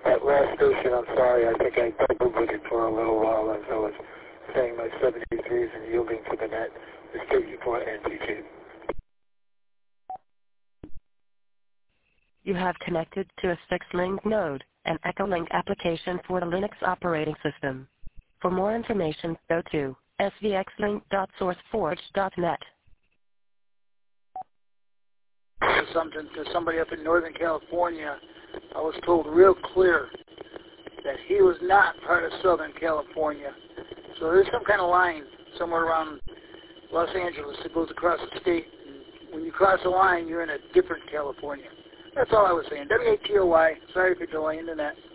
That last station, I'm sorry, I think I bubbled with it for a little while as I was saying my 73s and yielding to the net. The station for NTT. You have connected to a Fixlink node, an Echolink application for the Linux operating system. For more information, go to svxlink.sourceforge.net. Something to somebody up in Northern California, I was told real clear that he was not part of Southern California. So there's some kind of line somewhere around Los Angeles that goes across the state. And when you cross the line, you're in a different California. That's all I was saying. WATOY. Sorry for delaying the net.